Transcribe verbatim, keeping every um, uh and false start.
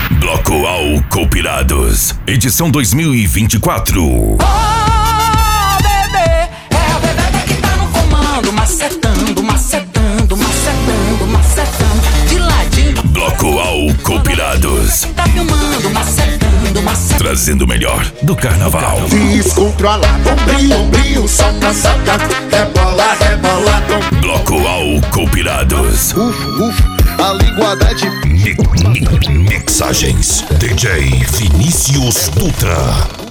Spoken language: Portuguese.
Bloco Álcool Pirados, edição dois mil e vinte e quatro. Oh, bebê, é a bebê que tá no comando, macetando, macetando, macetando, macetando, de ladinho. Bloco Álcool Pirados, tá filmando, macetando, macetando, trazendo o melhor do carnaval. Descontrolado, ombrinho, ombrinho, soca, soca, rebola, rebola, tom. Bloco Álcool Pirados. Uf, uf, a linguada de Mi- mi- Mixagens D J Vinícius Dutra.